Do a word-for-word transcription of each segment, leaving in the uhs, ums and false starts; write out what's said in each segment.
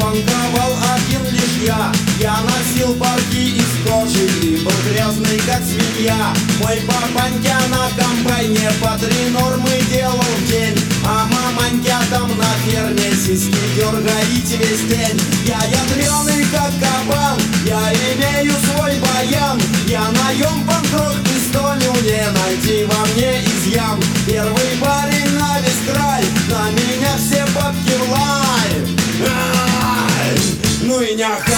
Панковал один лишь я. Я носил парки из кожи и был грязный, как свинья. Мой папанька на комбайне по три нормы делал в день, а маманька там на ферме сиськи дергаете весь день. Я ядреный, как кабан, я имею свой баян. Я наем панк-рок пистолю, не найти во мне изъян. Первый парень на весь край, на меня все бабки в лай. Ай, ну и няхай.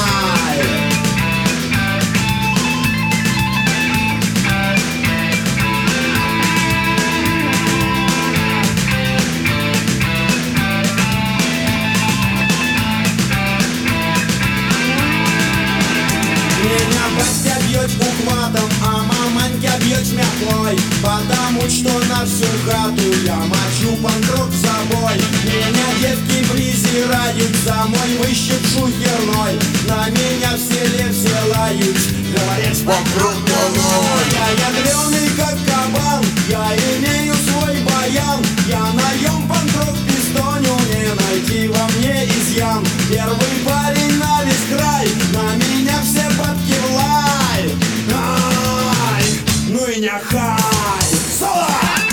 Меня батя бьет ухватом, а маманька бьет шмяклой, потому что на всю хату я мочу панк-рок с собой. Меня девки презирают, за мой выщет шухерной. На меня в селе все лают, говорят, панк-рок долой. Я ядреный, как кабан, я имею свой баян. Я наем панк-рок пистоню, не найти во мне изъян. Первый парень на весь край, на меня все бабки в лай. Ай, ну и няхай. Соло!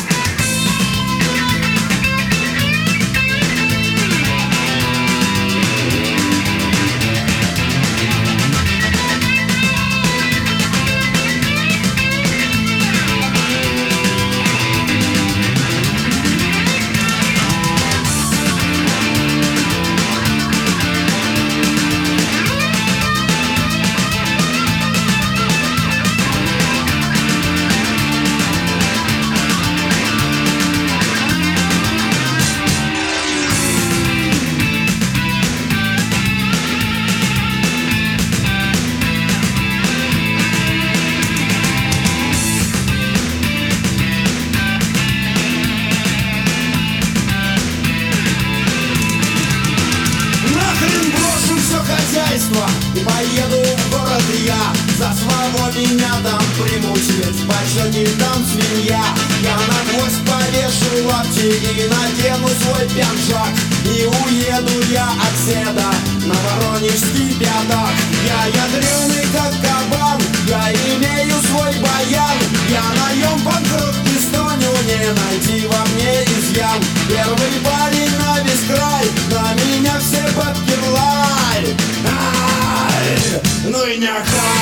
И поеду в город я, за свободу меня там примут, ведь в почете там свинья. Я на гвоздь повешу лапти и надену свой пиджак, и уеду я от седа на воронежский пятак. Я ядреный, как кабан, я имею свой баян. Я наем панк-рок пистоню, не найти во мне изъян. Первый парень на весь край, на меня все бабки в лай. Ай, ну и няхай.